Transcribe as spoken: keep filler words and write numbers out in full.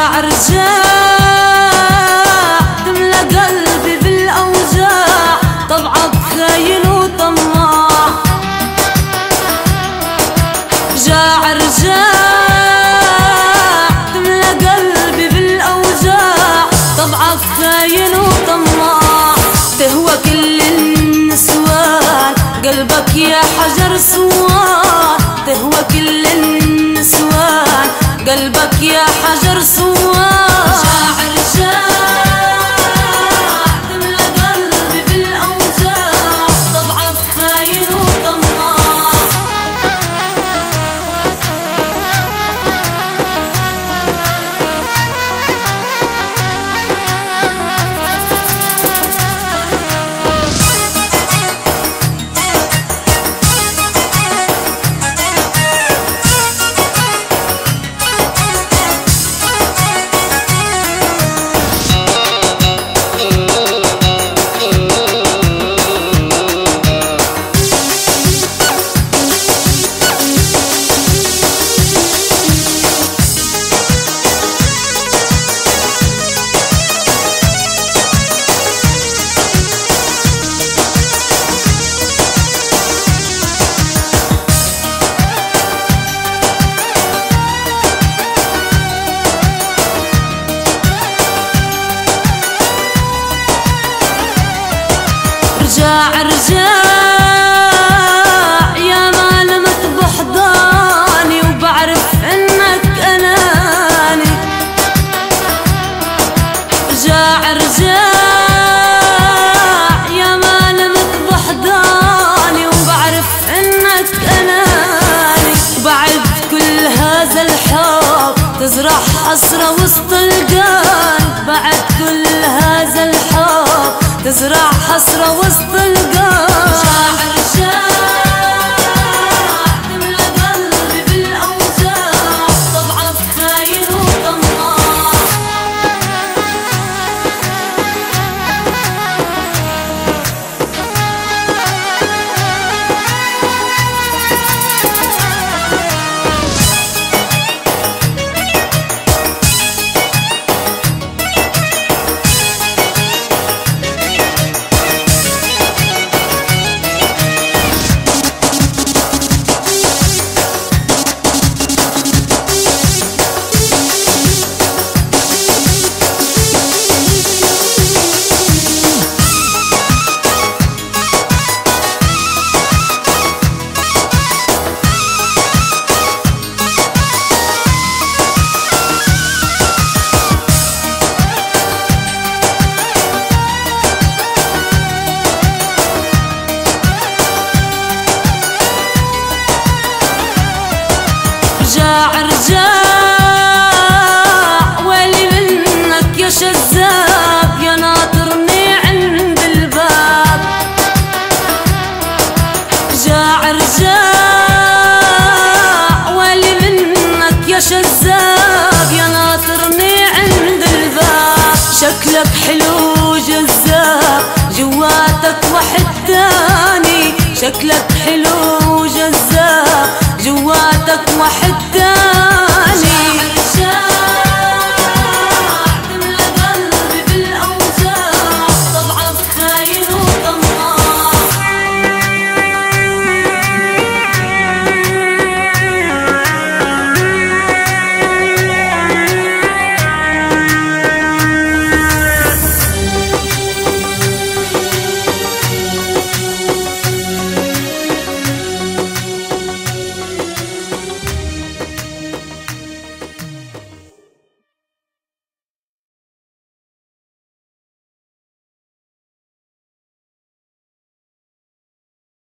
رجاع رجاع تملى قلبي بالأوجاع، طبعك خاين وطماع. رجاع رجاع تملى قلبي بالأوجاع، طبعك خاين وطماع. تهوى كل النسوان قلبك يا حجر صوان، تهوى كل النسوان قلبك يا حجر صوان. رجاع رجاع تملى قلبي بالأوجاع، طبعك خاين وطماع. رجاع رجاع يا ما لمت بحضاني وبعرف انك اناني. رجاع رجاع يا ما لمت بحضاني وبعرف انك اناني. وبعد كل هذا الحب تزرع حسرة وسط القلب، بعد كل هذا الحب تزرع حسرة وسط القلب. رجاع رجاع تملى قلبي بالأوجاع، طبعك خاين وطماع. رجاع رجاع ويلي منك يا شذاب يا ناطرني عند الباب. رجاع رجاع ويلي منك يا شذاب يا ناطرني عند الباب. شكلك حلو جذاب جواتك واحد تاني، شكلك حلو جذاب جواتك واحد